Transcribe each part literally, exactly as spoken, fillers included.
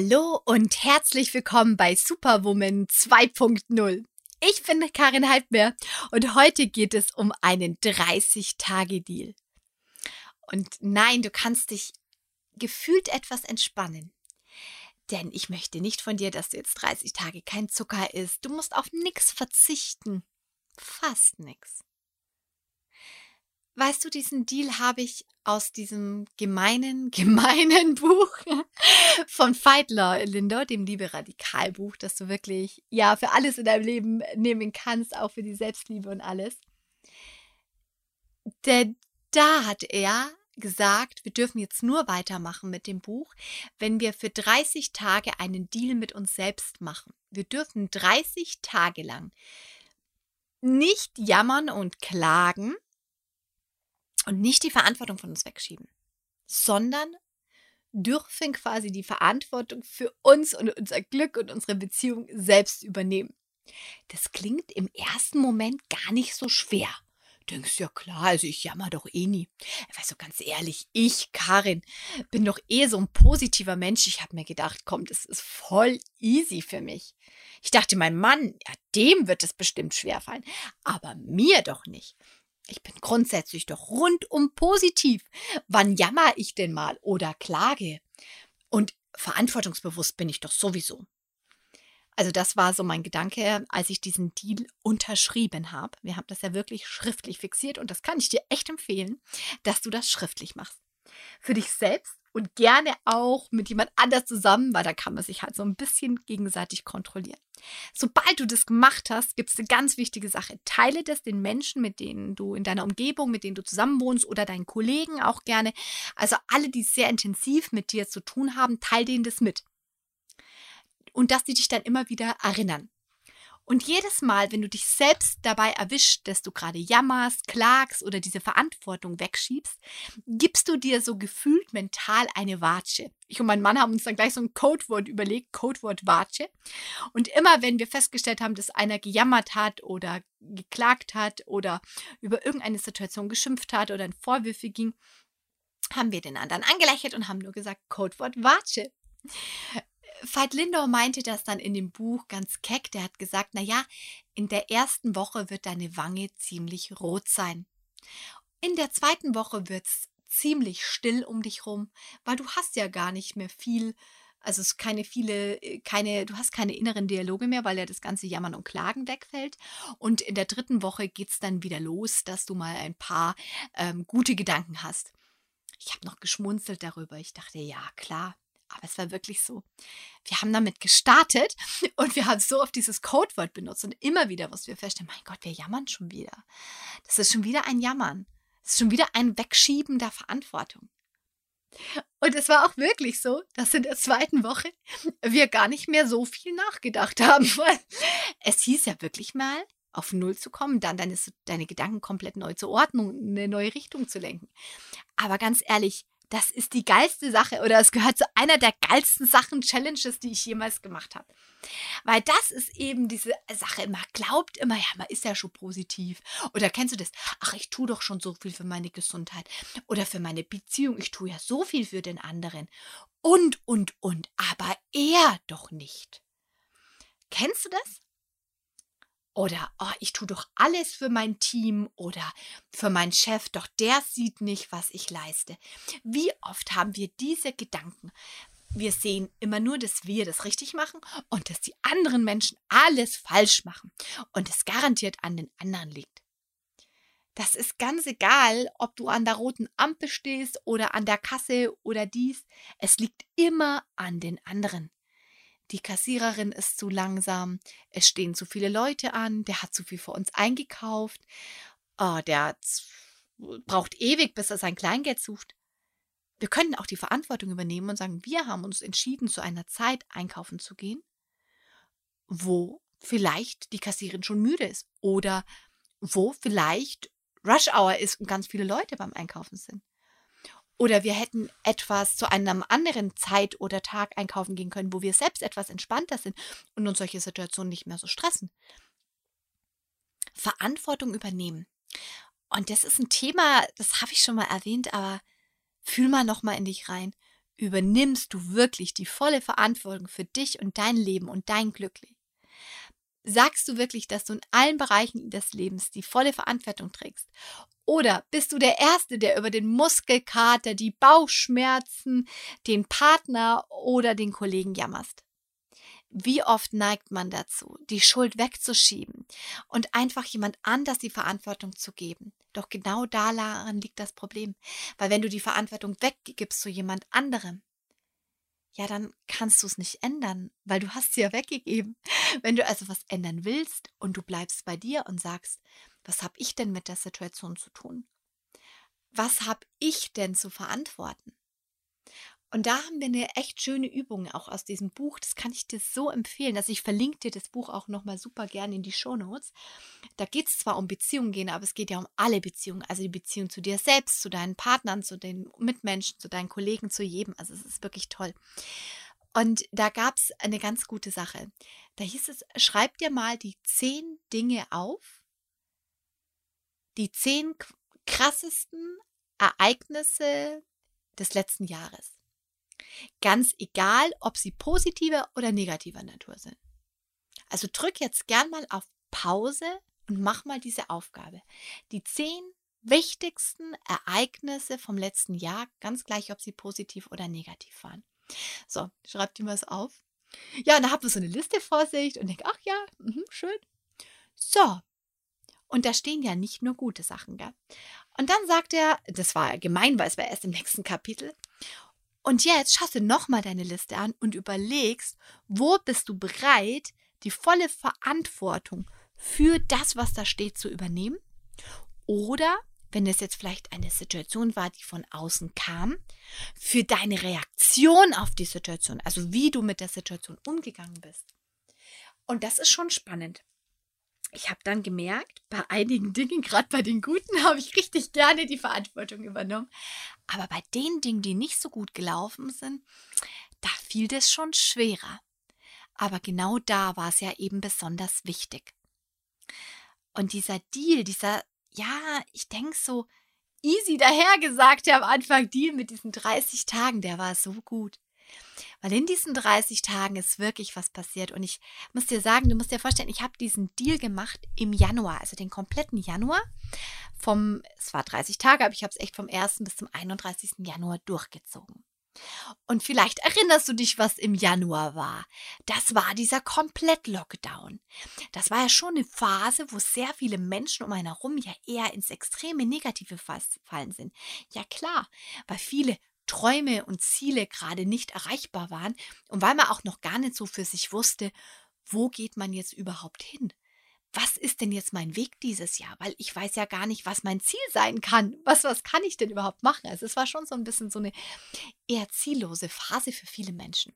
Hallo und herzlich willkommen bei Superwoman zwei Punkt null. Ich bin Karin Halbmeer und heute geht es um einen dreißig-Tage-Deal. Und nein, du kannst dich gefühlt etwas entspannen. Denn ich möchte nicht von dir, dass du jetzt dreißig Tage kein Zucker isst. Du musst auf nichts verzichten. Fast nichts. Weißt du, diesen Deal habe ich aus diesem gemeinen, gemeinen Buch von Veit Lindau, dem Liebe-Radikal-Buch, das du wirklich ja für alles in deinem Leben nehmen kannst, auch für die Selbstliebe und alles. Denn da hat er gesagt, wir dürfen jetzt nur weitermachen mit dem Buch, wenn wir für dreißig Tage einen Deal mit uns selbst machen. Wir dürfen dreißig Tage lang nicht jammern und klagen und nicht die Verantwortung von uns wegschieben, sondern dürfen quasi die Verantwortung für uns und unser Glück und unsere Beziehung selbst übernehmen. Das klingt im ersten Moment gar nicht so schwer. Denkst ja klar, also ich jammer doch eh nie. Weißt du, ganz ehrlich, ich, Karin, bin doch eh so ein positiver Mensch. Ich habe mir gedacht, komm, das ist voll easy für mich. Ich dachte, mein Mann, ja, dem wird es bestimmt schwerfallen, aber mir doch nicht. Ich bin grundsätzlich doch rundum positiv. Wann jammer ich denn mal oder klage? Und verantwortungsbewusst bin ich doch sowieso. Also das war so mein Gedanke, als ich diesen Deal unterschrieben habe. Wir haben das ja wirklich schriftlich fixiert und das kann ich dir echt empfehlen, dass du das schriftlich machst. Für dich selbst und gerne auch mit jemand anders zusammen, weil da kann man sich halt so ein bisschen gegenseitig kontrollieren. Sobald du das gemacht hast, gibt es eine ganz wichtige Sache. Teile das den Menschen, mit denen du in deiner Umgebung, mit denen du zusammen wohnst oder deinen Kollegen auch gerne. Also alle, die sehr intensiv mit dir zu tun haben, teile denen das mit. Und dass die dich dann immer wieder erinnern. Und jedes Mal, wenn du dich selbst dabei erwischst, dass du gerade jammerst, klagst oder diese Verantwortung wegschiebst, gibst du dir so gefühlt mental eine Watsche. Ich und mein Mann haben uns dann gleich so ein Codewort überlegt, Codewort Watsche. Und immer, wenn wir festgestellt haben, dass einer gejammert hat oder geklagt hat oder über irgendeine Situation geschimpft hat oder in Vorwürfe ging, haben wir den anderen angelächelt und haben nur gesagt, Codewort Watsche. Veit Lindau meinte das dann in dem Buch ganz keck. Der hat gesagt, naja, in der ersten Woche wird deine Wange ziemlich rot sein. In der zweiten Woche wird es ziemlich still um dich rum, weil du hast ja gar nicht mehr viel, also es keine viele, keine, du hast keine inneren Dialoge mehr, weil ja das ganze Jammern und Klagen wegfällt. Und in der dritten Woche geht es dann wieder los, dass du mal ein paar ähm, gute Gedanken hast. Ich habe noch geschmunzelt darüber. Ich dachte, ja, klar. Aber es war wirklich so. Wir haben damit gestartet und wir haben so oft dieses Codewort benutzt und immer wieder, was wir feststellen, mein Gott, wir jammern schon wieder. Das ist schon wieder ein Jammern. Das ist schon wieder ein Wegschieben der Verantwortung. Und es war auch wirklich so, dass in der zweiten Woche wir gar nicht mehr so viel nachgedacht haben, weil es hieß ja wirklich mal, auf Null zu kommen, dann deine, deine Gedanken komplett neu zu ordnen und in eine neue Richtung zu lenken. Aber ganz ehrlich, das ist die geilste Sache oder es gehört zu einer der geilsten Sachen, Challenges, die ich jemals gemacht habe. Weil das ist eben diese Sache, man glaubt immer, ja, man ist ja schon positiv. Oder kennst du das? Ach, ich tue doch schon so viel für meine Gesundheit oder für meine Beziehung. Ich tue ja so viel für den anderen. Und, und, und. Aber er doch nicht. Kennst du das? Oder, oh, ich tue doch alles für mein Team oder für meinen Chef, doch der sieht nicht, was ich leiste. Wie oft haben wir diese Gedanken? Wir sehen immer nur, dass wir das richtig machen und dass die anderen Menschen alles falsch machen und es garantiert an den anderen liegt. Das ist ganz egal, ob du an der roten Ampel stehst oder an der Kasse oder dies. Es liegt immer an den anderen. Die Kassiererin ist zu langsam, es stehen zu viele Leute an, der hat zu viel für uns eingekauft, oh, der braucht ewig, bis er sein Kleingeld sucht. Wir können auch die Verantwortung übernehmen und sagen, wir haben uns entschieden, zu einer Zeit einkaufen zu gehen, wo vielleicht die Kassiererin schon müde ist oder wo vielleicht Rush Hour ist und ganz viele Leute beim Einkaufen sind. Oder wir hätten etwas zu einem anderen Zeit oder Tag einkaufen gehen können, wo wir selbst etwas entspannter sind und uns solche Situationen nicht mehr so stressen. Verantwortung übernehmen. Und das ist ein Thema, das habe ich schon mal erwähnt, aber fühl mal nochmal in dich rein. übernimmst du wirklich die volle Verantwortung für dich und dein Leben und dein Glück? Sagst du wirklich, dass du in allen Bereichen des Lebens die volle Verantwortung trägst? Oder bist du der Erste, der über den Muskelkater, die Bauchschmerzen, den Partner oder den Kollegen jammerst? Wie oft neigt man dazu, die Schuld wegzuschieben und einfach jemand anders die Verantwortung zu geben? Doch genau daran liegt das Problem. Weil wenn du die Verantwortung weggibst zu jemand anderem, ja, dann kannst du es nicht ändern, weil du hast sie ja weggegeben. Wenn du also was ändern willst und du bleibst bei dir und sagst, was habe ich denn mit der Situation zu tun? Was habe ich denn zu verantworten? Und da haben wir eine echt schöne Übung auch aus diesem Buch. Das kann ich dir so empfehlen. Also ich verlinke dir das Buch auch nochmal super gerne in die Shownotes. Da geht es zwar um Beziehungen gehen, aber es geht ja um alle Beziehungen. Also die Beziehung zu dir selbst, zu deinen Partnern, zu den Mitmenschen, zu deinen Kollegen, zu jedem. Also es ist wirklich toll. Und da gab es eine ganz gute Sache. Da hieß es, schreib dir mal die zehn Dinge auf, die zehn krassesten Ereignisse des letzten Jahres. Ganz egal, ob sie positiver oder negativer Natur sind. Also drück jetzt gern mal auf Pause und mach mal diese Aufgabe. Die zehn wichtigsten Ereignisse vom letzten Jahr, ganz gleich, ob sie positiv oder negativ waren. So, schreibt ihr mal so auf. Ja, und da habt ihr so eine Liste vor sich und denkt, ach ja, mh, schön. So, und da stehen ja nicht nur gute Sachen, gell? Und dann sagt er, das war gemein, weil es war erst im nächsten Kapitel. Und jetzt schaust du nochmal deine Liste an und überlegst, wo bist du bereit, die volle Verantwortung für das, was da steht, zu übernehmen? Oder, wenn es jetzt vielleicht eine Situation war, die von außen kam, für deine Reaktion auf die Situation, also wie du mit der Situation umgegangen bist. Und das ist schon spannend. Ich habe dann gemerkt, bei einigen Dingen, gerade bei den Guten, habe ich richtig gerne die Verantwortung übernommen. Aber bei den Dingen, die nicht so gut gelaufen sind, da fiel das schon schwerer. Aber genau da war es ja eben besonders wichtig. Und dieser Deal, dieser, ja, ich denke so easy dahergesagte am Anfang Deal mit diesen dreißig Tagen, der war so gut. Weil in diesen dreißig Tagen ist wirklich was passiert. Und ich muss dir sagen, du musst dir vorstellen, ich habe diesen Deal gemacht im Januar, also den kompletten Januar. Vom, es war dreißig Tage, aber ich habe es echt vom ersten bis zum einunddreißigsten Januar durchgezogen. Und vielleicht erinnerst du dich, was im Januar war. Das war dieser Komplett-Lockdown. Das war ja schon eine Phase, wo sehr viele Menschen um einen herum ja eher ins extreme Negative fallen sind. Ja klar, weil viele Träume und Ziele gerade nicht erreichbar waren und weil man auch noch gar nicht so für sich wusste, wo geht man jetzt überhaupt hin? Was ist denn jetzt mein Weg dieses Jahr? Weil ich weiß ja gar nicht, was mein Ziel sein kann. Was, was kann ich denn überhaupt machen? Also es war schon so ein bisschen so eine eher ziellose Phase für viele Menschen.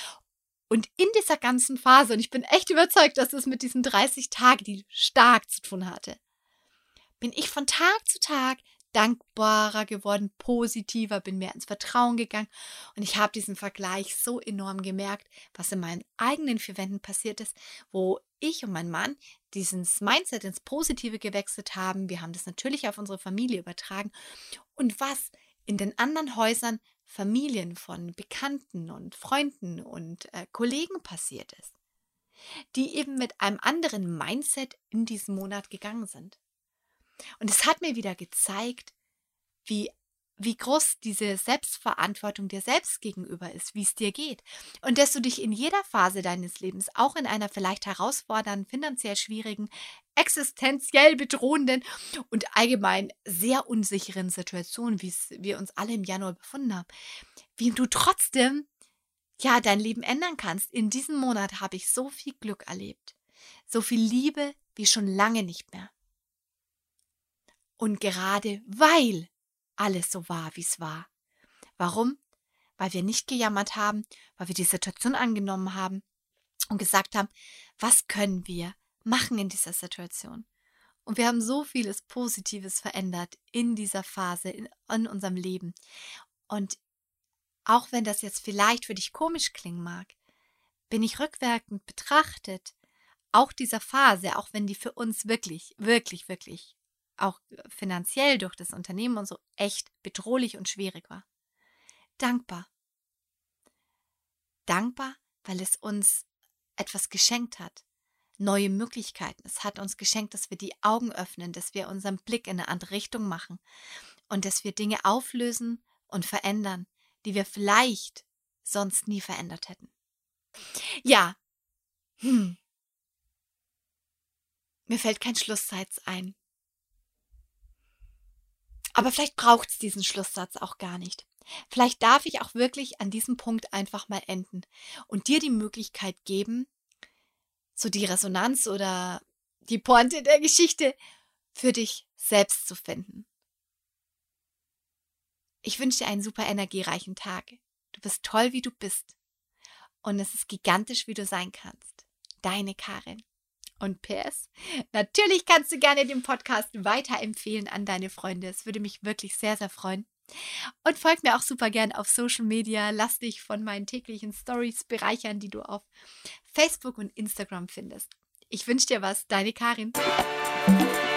Und in dieser ganzen Phase, und ich bin echt überzeugt, dass es mit diesen dreißig Tagen, die stark zu tun hatte, bin ich von Tag zu Tag dankbarer geworden, positiver, bin mehr ins Vertrauen gegangen und ich habe diesen Vergleich so enorm gemerkt, was in meinen eigenen vier Wänden passiert ist, wo ich und mein Mann dieses Mindset ins Positive gewechselt haben. Wir haben das natürlich auf unsere Familie übertragen und was in den anderen Häusern Familien von Bekannten und Freunden und äh, Kollegen passiert ist, die eben mit einem anderen Mindset in diesen Monat gegangen sind. Und es hat mir wieder gezeigt, wie, wie groß diese Selbstverantwortung dir selbst gegenüber ist, wie es dir geht. Und dass du dich in jeder Phase deines Lebens, auch in einer vielleicht herausfordernden, finanziell schwierigen, existenziell bedrohenden und allgemein sehr unsicheren Situation, wie es wir uns alle im Januar befunden haben, wie du trotzdem ja dein Leben ändern kannst. In diesem Monat habe ich so viel Glück erlebt, so viel Liebe wie schon lange nicht mehr. Und gerade weil alles so war, wie es war. Warum? Weil wir nicht gejammert haben, weil wir die Situation angenommen haben und gesagt haben, was können wir machen in dieser Situation? Und wir haben so vieles Positives verändert in dieser Phase, in, in unserem Leben. Und auch wenn das jetzt vielleicht für dich komisch klingen mag, bin ich rückwirkend betrachtet, auch dieser Phase, auch wenn die für uns wirklich, wirklich, wirklich auch finanziell durch das Unternehmen und so echt bedrohlich und schwierig war. Dankbar. dankbar, weil es uns etwas geschenkt hat. Neue Möglichkeiten. Es hat uns geschenkt, dass wir die Augen öffnen, dass wir unseren Blick in eine andere Richtung machen und dass wir Dinge auflösen und verändern, die wir vielleicht sonst nie verändert hätten. Ja, hm. Mir fällt kein Schlusssatz ein. Aber vielleicht braucht es diesen Schlusssatz auch gar nicht. Vielleicht darf ich auch wirklich an diesem Punkt einfach mal enden und dir die Möglichkeit geben, so die Resonanz oder die Pointe der Geschichte für dich selbst zu finden. Ich wünsche dir einen super energiereichen Tag. Du bist toll, wie du bist. Und es ist gigantisch, wie du sein kannst. Deine Karin. Und P S, natürlich kannst du gerne den Podcast weiterempfehlen an deine Freunde. Es würde mich wirklich sehr, sehr freuen. Und folg mir auch super gern auf Social Media. Lass dich von meinen täglichen Stories bereichern, die du auf Facebook und Instagram findest. Ich wünsche dir was, deine Karin.